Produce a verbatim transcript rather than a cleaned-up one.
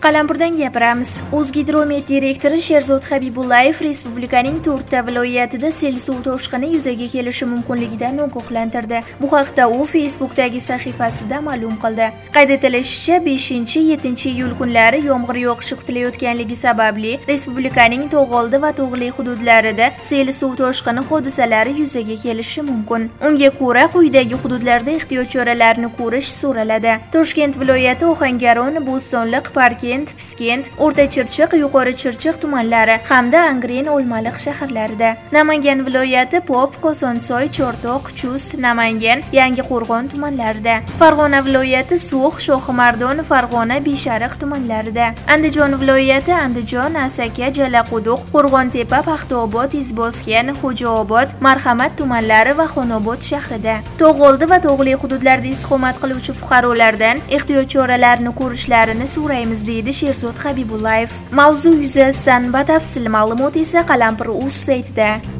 Qalampirdan gapiramiz. O'zgidromet direktori Sherzod Habibullayev respublikaning to'rtta viloyatida sel suv toshqini yuzaga kelishi mumkinligidan ogohlantirdi. Bu haqda u Facebook'dagi sahifasida ma'lum qildi. Qayd etilishicha, beshinchi yettinchi iyul kunlari yomg'ir yog'ishi kutilayotganligi sababli respublikaning To'g'oldi va To'g'li hududlarida sel suv toshqini hodisalari yuzaga kelishi mumkin. Unga ko'ra, quyidagi hududlarda ehtiyot choralarini ko'rish so'raladi. Toshkent viloyati Ohangaron, Bo'stonliq, Parkent, Piskent, O'rta Chirchiq, Yuqori Chirchiq tumanlari hamda Angren, Olmaliq shaharlarida. Namangan viloyati Pop, Kosonsoy, Chortoq, Chust, Namangan, Yangiqo'rg'on tumanlarida. Farg'ona viloyati So'x, Shohimardon, Farg'ona, Beshariq tumanlarida. Andijon viloyati Andijon, Asaka, Jalaquduq, Qo'rg'ontepa, Paxtaobod, Izboskan, Xo'jaobod, Marhamat tumanlari va Xonobod shahrida. To'g'oldi va To'g'li hududlarida istiqomat qiluvchi fuqarolardan ehtiyot choralarini ko'rishlarini so'raymiz, deydi Sherzod Habibullayev. Mavzu yuzasidan batafsil ma'lumot esa Qalampir.uz saytida.